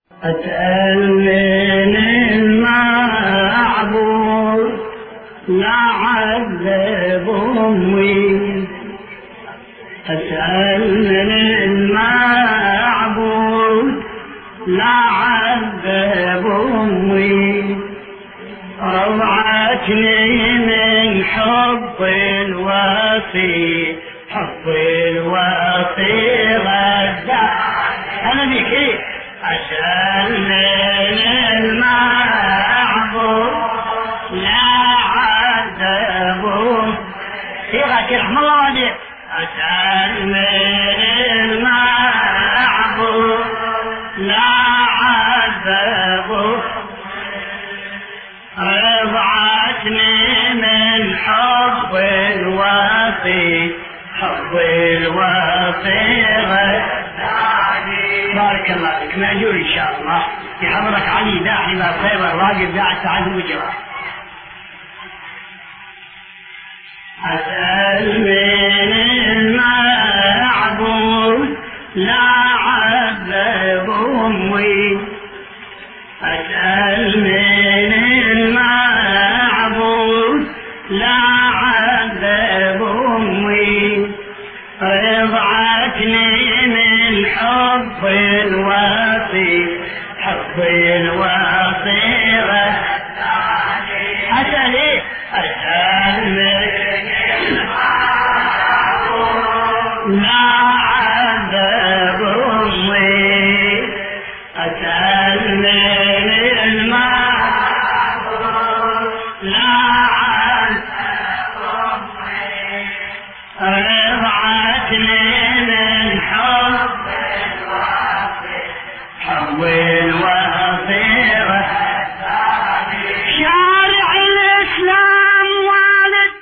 أسأل من المعبود لا عذب أمي، أسأل من المعبود لا عذب أمي، روعتني من حب الوصي، حب الوصي غدا. أنا بك أسأل من المعبود لا عذب صيغة رحم الله عليك. أسأل من المعبود لا عذب، رضعتني من حب الوصي، حب الوصي غداني. بارك الله فيك، مأجور إن شاء الله. يحضرك علي داحي باب خير الراقب قاعد سعد وجهه. أسأل من المعبود لا عذب أمي، أسأل من المعبود لا عذب أمي، رضعتني من حب الوصي، حب الوصي غداني. أسأل إيه؟ أسأل من لا عذب أمي، أسأل من المعبود لا عذب أمي، رضعتني من حب الوصي، حب الوصي غداني. شارع الإسلام والد،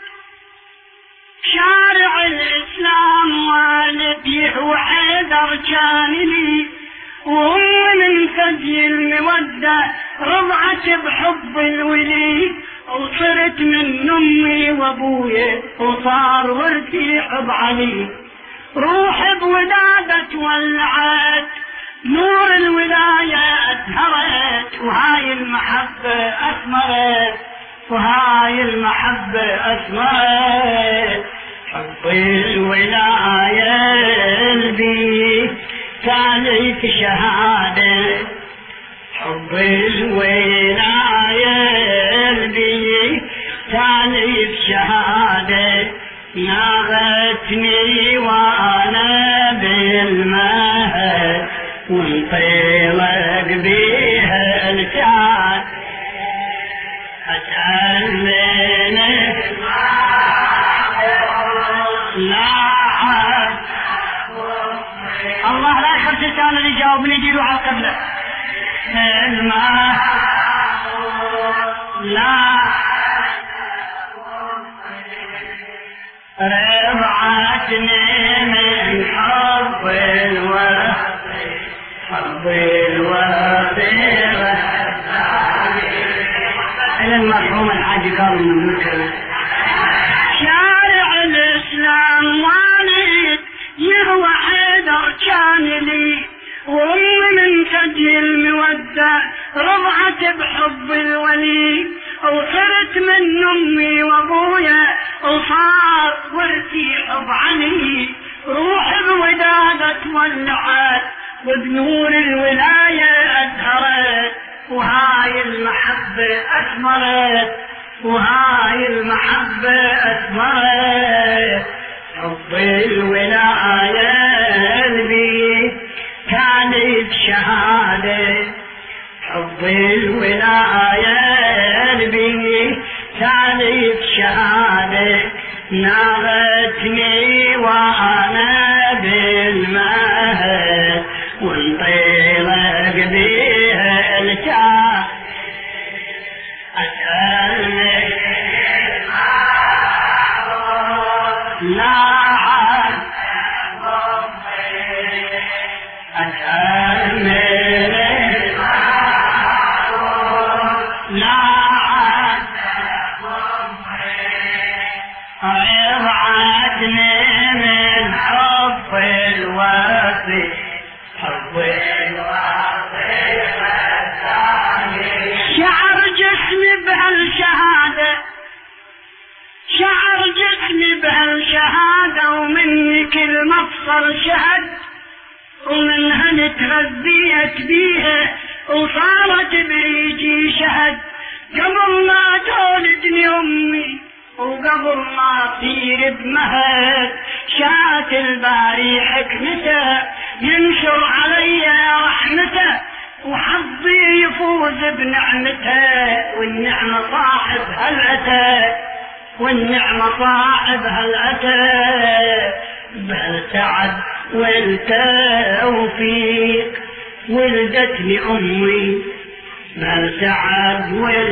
شارع الإسلام والد يحوى حيدر كان لي، وهم من ثدي المودة رضعت بحب الولي، وصرت من أمي وأبوي وصار ورثي حب علي. روح بودادة ولعت نور الولاية أزهرت، وهاي المحبة أثمرت، وهاي المحبة أثمرت. حب الولاية البي كانت شهادة، حب الولاية البي كانت شهادة، ناغتني وأنا بالمهد وانطلق بيها الجاد. أسأل من لا الله لا يخرج لسان اللي جاوبني يجيله على القبلة. لا رضعتني من حب الوصي، حب الوصي غداني. إلى المرحوم الحاج كاظم من مكة. شارع الإسلام والد يهوى حيدر كان لي، وأم من ثدي المودة رضعت بحب الولي، وصرت من أمي وأبويا وصار ورثي حب علي. روح بودادة ولعت وبنور الولاية أزهرت، وهاي المحبة أثمرت، وهاي المحبة أثمرت. حب الولاية البي كانت شهادة، حب الولاية البي كانت شهادة، ناغتني وأنا بالمهد وانطلق بيها الجاد. أسأل لا عذب أمي، أسأل من لا عذب أمي، رضعتني من حب الوصي، حب الوصي البصر شهد ومنها تربيت بيها وصارت بريجي شهد قبل ما تولدني أمي وقبل ما أصير بمهد شاءت الباري حكمته ينشر علي رحمته وحظي يفوز بنعمته والنعمة صاحب هالأتى والنعمة صاحب هالأتى بسعد والتوفيق ولدتني أمي بسعد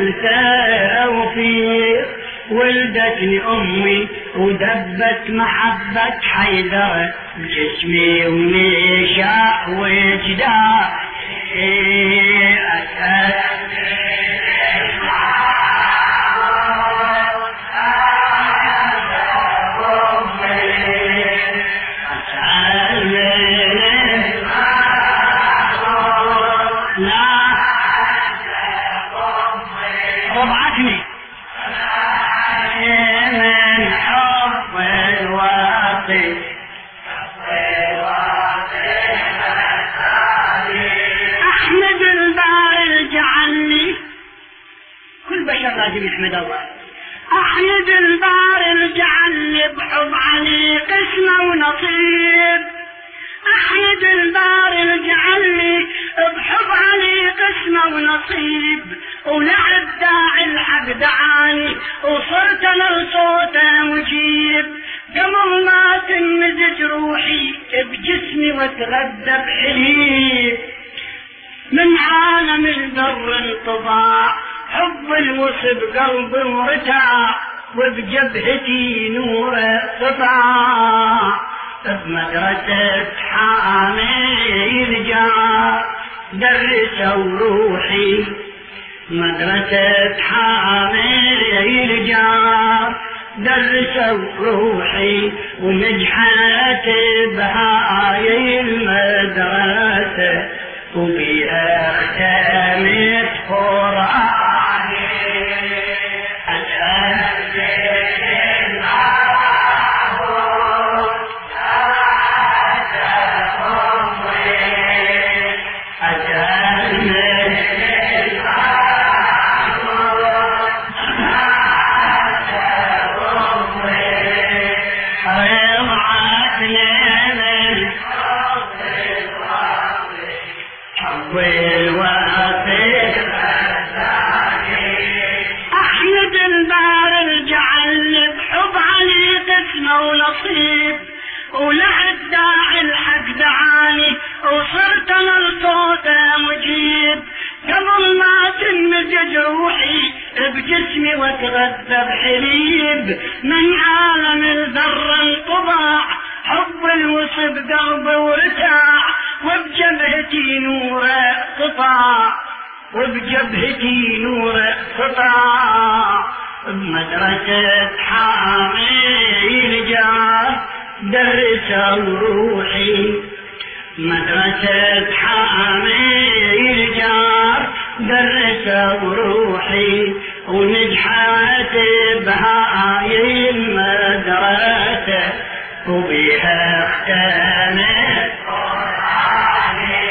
والتوفيق ولدتني أمي ودبت محبة حيدر بجسمي ونشاء وجدار ربعتني من حب الواطي أحمد الباري جعلني كل بشر لازم يحمد الله أحمد الباري جعلني بحب علي قسمة ونصيب أحمد الباري جعلني بحب علي قسمة ونصيب ولعب داعي الحق دعاني وصرت انا لصوته مجيب قبل ما تنمزج روحي بجسمي واتغذى بحليب من عالم البر انطباع حب الوصب قلبي ورتاع وبجبهتي نور سطاع بمدرسة حامي الجار درسوا روحي مدرسة حامي الجار درسوا روحي ونجحت بهاي المدرسة وبيها اختمت قرآني ونصيب ولعب داعي الحق دعاني وصرت انا لصوته مجيب قبل ما تنمزج روحي بجسمي واتغذى بحليب من عالم الذر انطباع حب الوصب قلبي ورتاع وبجبهتي نور قطاع وبجبهتي نور قطاع بمدرسة حامي الجار درسوا روحي مدرسة حامي الجار درسوا روحي ونجحت بهاي المدرسة وبها اختمت قرآني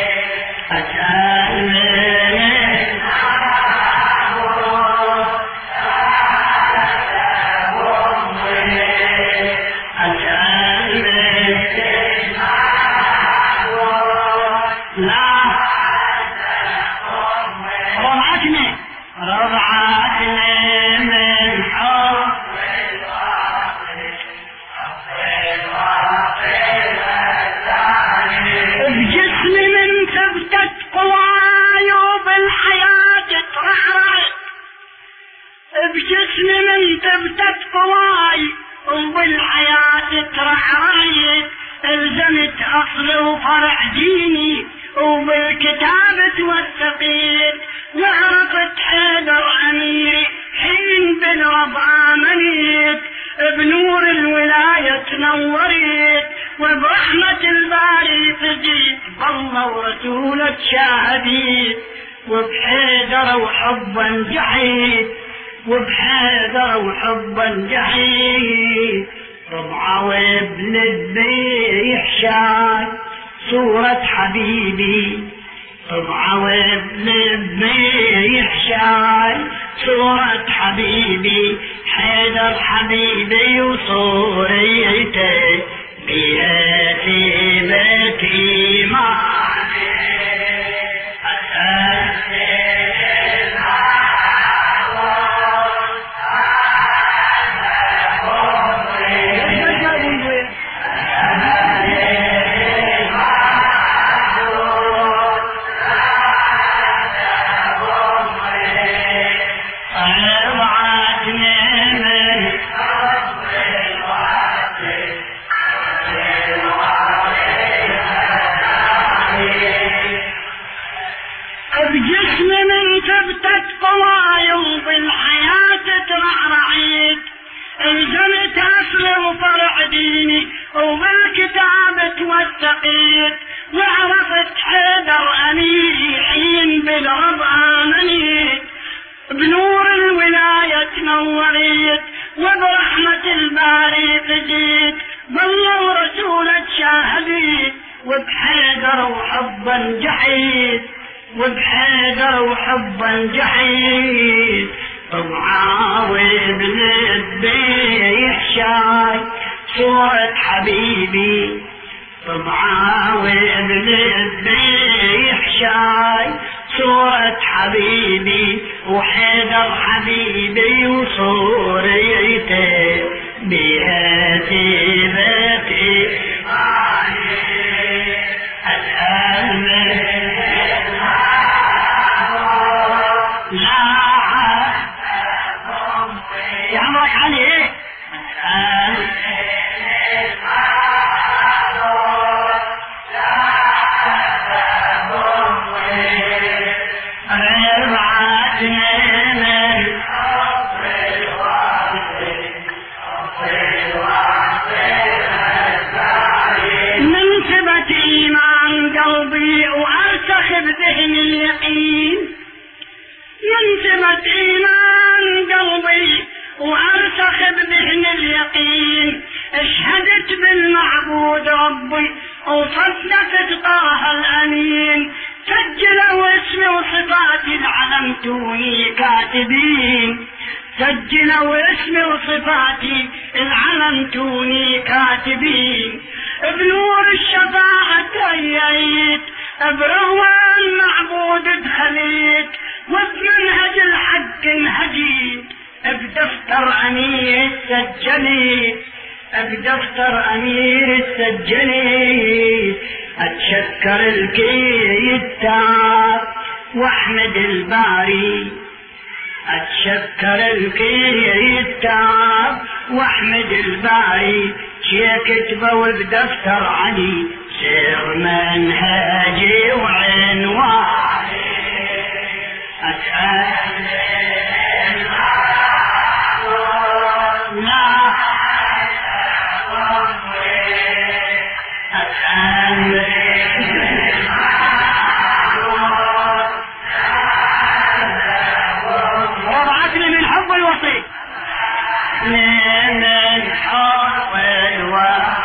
بجسمي من تبتت قواي وبالحياة ترحريت الزمت أصل وفرع ديني وبالكتابة والثقيل وعرفت حيدر أميري حين بالوضع منيت بنور الولاية تنوريت وبرحمة الباري فزيت بالله ورسولك شاهديت وبحيدر وحبا جحيت وبحيدر وحبا جحيت طبعه وابن الذبيح شاي صورة حبيبي، طبعه وابن الذبيح شاي صورة حبيبي، حيدر حبيبي وصوريته بيتي بيتي معي وبالكتابة والتقيت، وعرفت حيدر أميري حين بالرضا منيت، بنور الولاية نوريت وبرحمة الباري قديت، ظلوا رسولك شاهديت وبحيدر وحبا جحيت، وبحيدر وحبا جحيت. طبعا وابن الذبيح شاي صورة حبيبي، طبعا وابن الذبيح شاي صورة حبيبي، وحيدر حبيبي وصوريته بيتي بيتي الآن لا يا عمرك عليه بذهن اليقين، ينتمت إيمان قلبي وأرسخ بذهن اليقين، اشهدت بالمعبود ربي وصدقت طه الأمين، سجلوا اسمي وصفاتي العلمتوني كاتبين، سجلوا اسمي وصفاتي العلمتوني كاتبين، بنور الشفاعة تأييت، برضوان معبود دخليت، وبمنهج الحق انهجيت، بدفتر أمير سجليت، بدفتر أمير سجليت، أتشكر الكتاب واحمد الباري، أتشكر الكتاب واحمد الباري، شي كتبه وبدفتر علي سير منهجي وعنواني، أسأل لا أسأل رضعتني من حب الوصي، من حب الوصي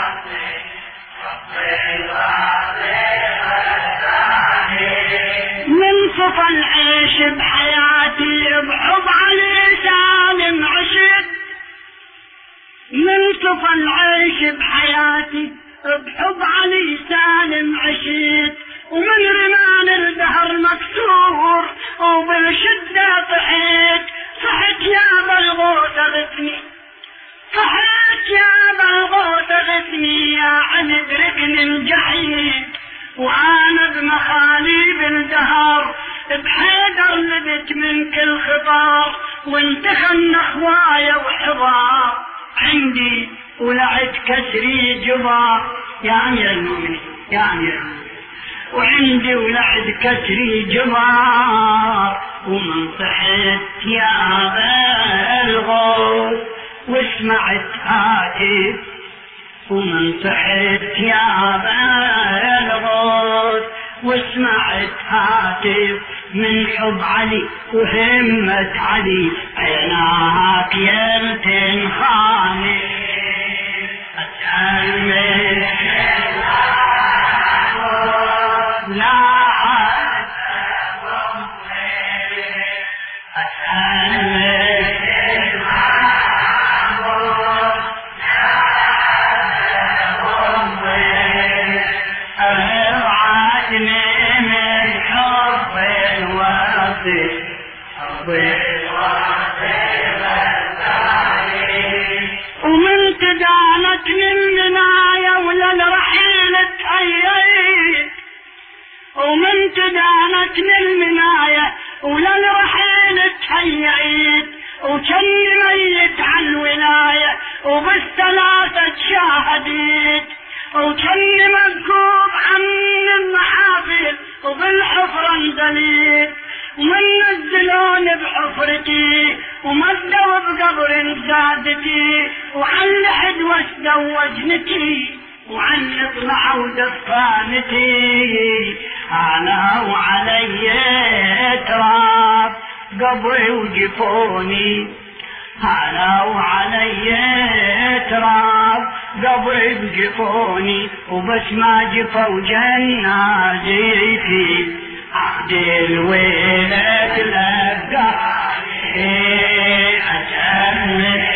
صفى العيش بحياتي بحب علي سالم عشت، من صفى العيش بحياتي بحب علي سالم عشت، ومن رمان الدهر مكسور وبالشدة طحيت، صحت يا بلغوث غثني، صحت يا بلغوث غثني، يا عن ادركني الجحيم، وانا بمخاليب الدهر بحيدر لبت من كل خطار، وانتخن اخوايا وحضار عندي ولعت كسري جبار، يا امير المؤمنين يا امير المؤمنين، وعندي ولعت كسري جبار، ومن صحت يا الغوث وسمعت هاتف، ومن صحت يا الغوث وسمعت هاتف، من حب علي وهمة علي عيناك يلتن خاني، ومن تدانت للمناية ولا الرحيل تهيئت، ومن تدانت للمناية ولا الرحيل تهيئت، وكن ميت عن الولاية وبالثلاثة شاهدت، وكن مذكور عن المحافل وبالحفرة انزليت، ومن نزلون بحفرتي ومدوا بقبر زادتي، وعن لحد وازدوجنتي وعن اطلع ودفانتي، انا وعلي تراب قبري وجفوني، انا وعلي تراب قبري وجفوني، وبس ما جفوا جنازتي عهد الويلة لقاني أجمل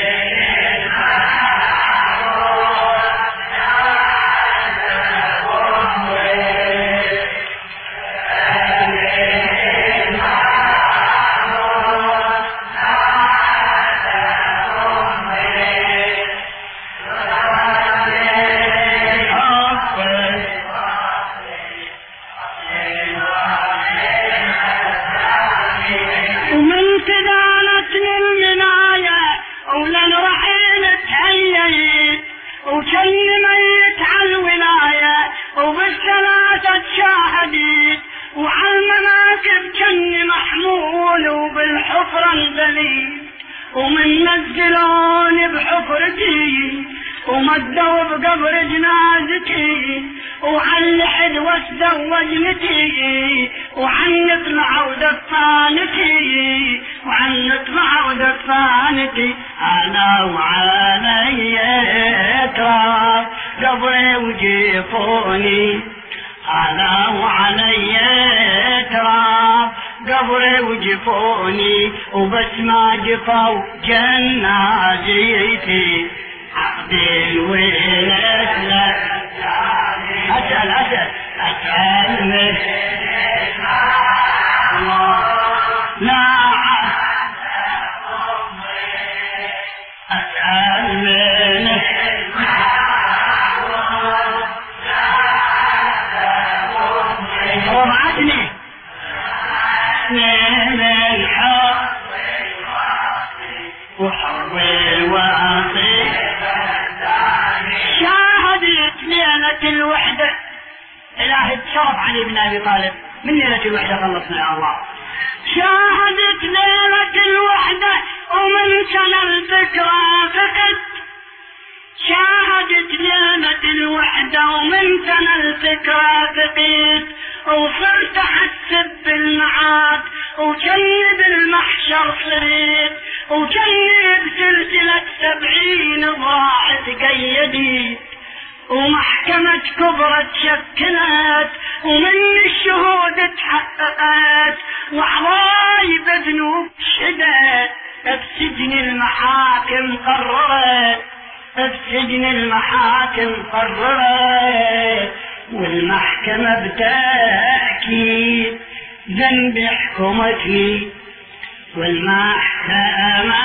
ومن نزلوني بحفرتي ومدوا بقبر جنازتي، وعن لحد وازدوجنتي وعن نطلع ودفانتي، وعن نطلع ودفانتي، انا وعلي تراب قبري وجفوني، انا وعلي تراب قبري وجفوني، وبس ما جفوا جنازتي عقد الويلة أسأل من لا أسأل من وعدني من الحق وحب الواقي، شاهدت ليلة الوحدة. إلهي تشرف علي بن أبي طالب من ليلة الوحدة خلصنا يا الله. شاهدت ليلة الوحدة ومن سنة الذكرى فقد، شاهدت ليلة الوحدة ومن سنة الذكرى فقد، وصرت أحسب بالمعاد وجني بالمحشر صريت، وجني بسلسلة 70 ضاع تقيدي، ومحكمة كبرى تشكلت ومن الشهود تحققت، وعواي بذنوب شدت بسجن المحاكم قررت، بسجن المحاكم قررت، والمحكمة بتأكيد ذنبي حكمتني، والمحكمة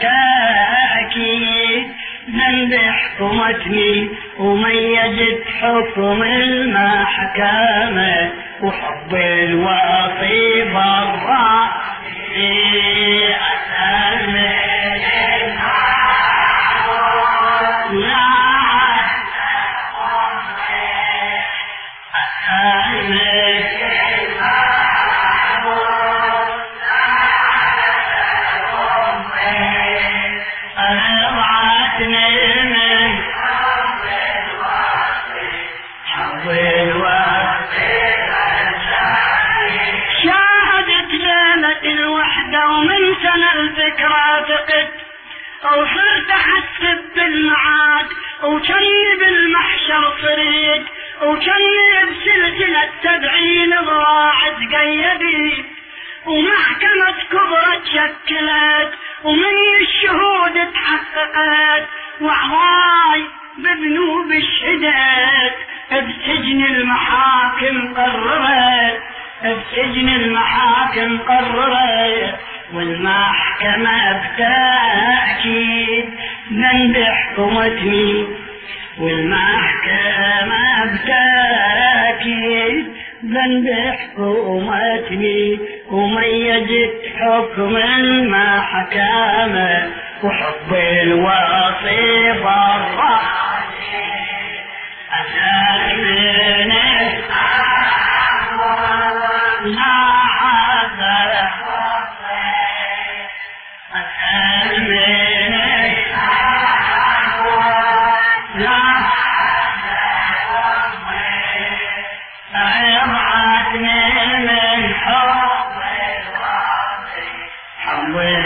بتأكيد ذنبي حكمتني، وميزت حكم المحكمة وحب الواصي برا في أسأل وصرت احسب بالمعاد وكني بالمحشر صريت وكني بسلسلة 70 ذراع تقيدي ومحكمة كبرى تشكلت ومن الشهود تحققت وعواي بذنوب الشدت بسجن المحاكم قررت بسجن المحاكم قررت والمحكمة بتأكيد من بحكمتني والمحكمة بتأكيد من بحكمتني وميزت حكم المحكمة وحب الوصي بالراجي أسأل من لا حذر أسأل من لا أبعدني من حب الوصي حب